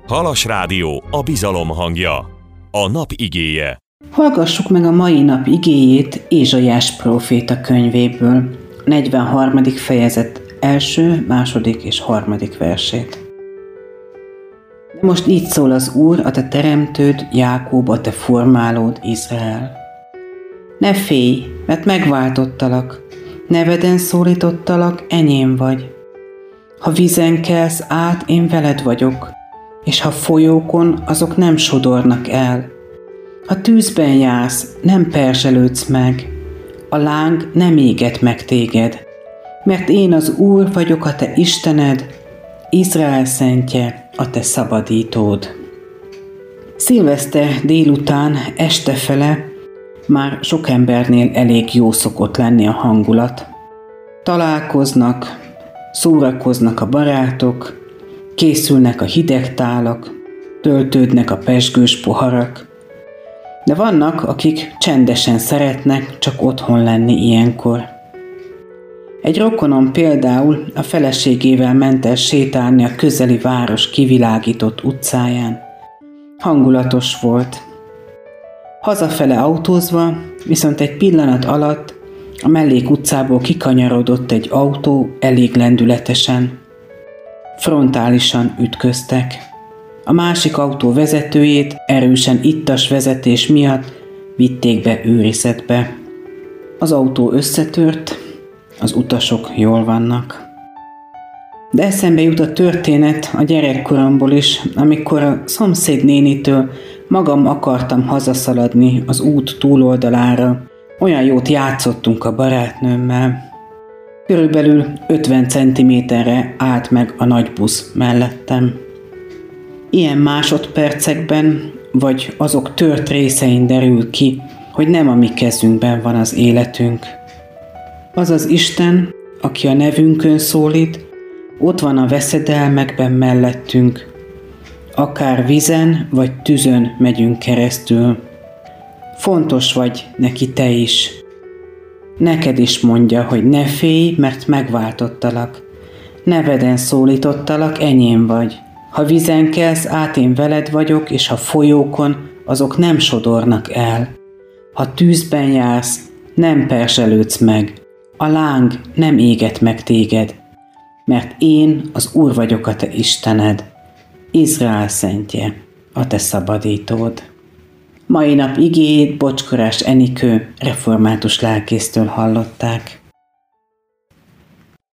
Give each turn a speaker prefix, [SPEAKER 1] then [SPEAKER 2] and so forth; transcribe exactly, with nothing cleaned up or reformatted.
[SPEAKER 1] Halas Rádió, a bizalom hangja. A nap igéje.
[SPEAKER 2] Hallgassuk meg a mai nap igéjét Ézsaiás próféta könyvéből, negyvenharmadik fejezet első, második és harmadik versét. De most így szól az Úr, a te teremtőd, Jákób, a te formálód, Izrael. Ne félj, mert megváltottalak, neveden szólítottalak, enyém vagy. Ha vízen kelsz át, én veled vagyok, és ha folyókon, azok nem sodornak el. Ha tűzben jársz, nem perzselődsz meg, a láng nem éget meg téged, mert én az Úr vagyok, a te Istened, Izrael szentje, a te szabadítód. Szilveszter délután, estefele már sok embernél elég jó szokott lenni a hangulat. Találkoznak, szórakoznak a barátok, készülnek a hideg tálak, töltődnek a pezsgős poharak, de vannak, akik csendesen szeretnek csak otthon lenni ilyenkor. Egy rokonom például a feleségével ment el sétálni a közeli város kivilágított utcáján. Hangulatos volt. Hazafele autózva, viszont egy pillanat alatt a mellék utcából kikanyarodott egy autó elég lendületesen. Frontálisan ütköztek. A másik autó vezetőjét erősen ittas vezetés miatt vitték be őrizetbe. Az autó összetört, az utasok jól vannak. De eszembe jut a történet a gyerekkoromból is, amikor a szomszéd nénitől magam akartam hazaszaladni az út túloldalára. Olyan jót játszottunk a barátnőmmel. Körülbelül ötven centiméterre állt meg a nagy busz mellettem. Ilyen másodpercekben, vagy azok tört részein derül ki, hogy nem a mi kezünkben van az életünk. Az az Isten, aki a nevünkön szólít, ott van a veszedelmekben mellettünk. Akár vízen vagy tüzön megyünk keresztül. Fontos vagy neki te is. Neked is mondja, hogy ne félj, mert megváltottalak. Neveden szólítottalak, enyém vagy. Ha vízen kelsz át, én veled vagyok, és ha folyókon, azok nem sodornak el. Ha tűzben jársz, nem perzselődsz meg. A láng nem éget meg téged, mert én az Úr vagyok, a te Istened, Izrael szentje, a te szabadítód. Mai nap igéjét Bocskorás Enikő református lelkésztől hallották.